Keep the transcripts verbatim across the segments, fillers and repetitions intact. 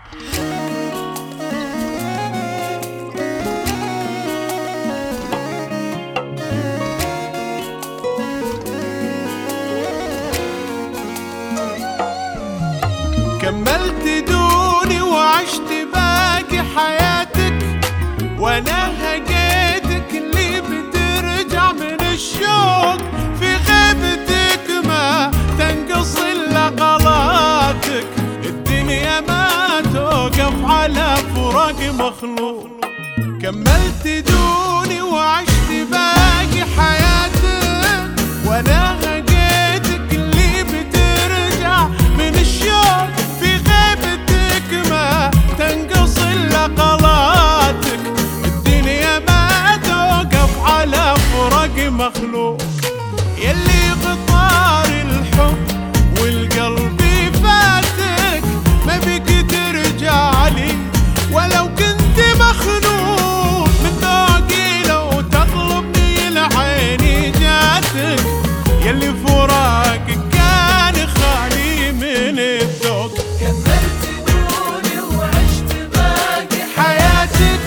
كملت دوني وعشت باقي حياتك، وانا هجيتك اللي بترجع من الشوق. في غيبتك ما تنقص الا غلاتك، الدنيا ما توقف على فراق مخلوق. كملت دوني وعشت باقي حياتك، وانا هجيتك اللي بترجع من الشوق. في غيبتك ما تنقص الا غلاتك، الدنيا ما توقف على فراق مخلوق. يلي قطار الحب والقلب فاتك، ما بك ترجع لي ولو كنت مخنوق. من ذوقي لو تطلبني لعيني جاتك، يلي فراقك كان خالي من الذوق. كملت دوني وعشت باقي حياتك،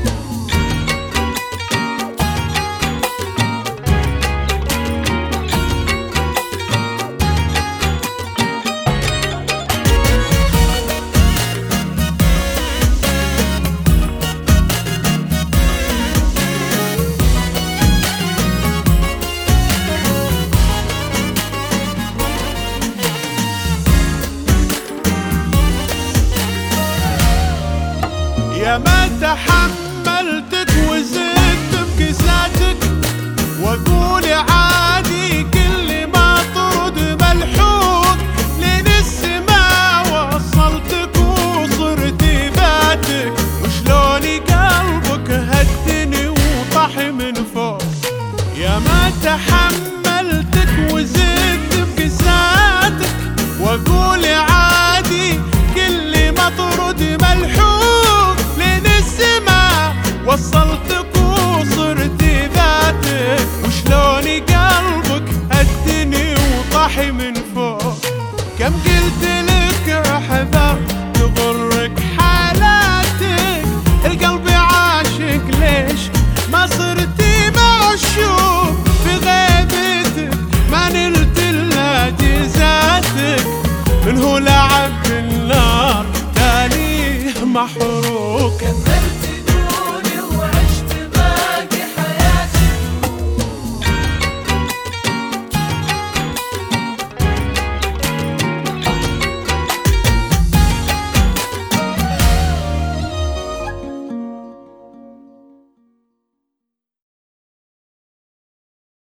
يا ما تحملتك وزدت بكساتك، واقول عادي كل ما طرد ملحوق. لين السما وصلتك وصرت ذاتك، وشلوني قلبك هدني وطاح من فوق. يا ما تحملتك وزدت بكساتك، واقول عادي كل ما طرد ملحوق. لين السما وصلتك وصرت ذاتك، وشلوني قلبك هدني وطاح من فوق. كم قلت لك احذر تغرك حالاتك، القلب عاشق ليش ما صرتي معشوق. في غيبتك ما نلت الا جزاتك، من هو لعب بالنار تاليه محروق.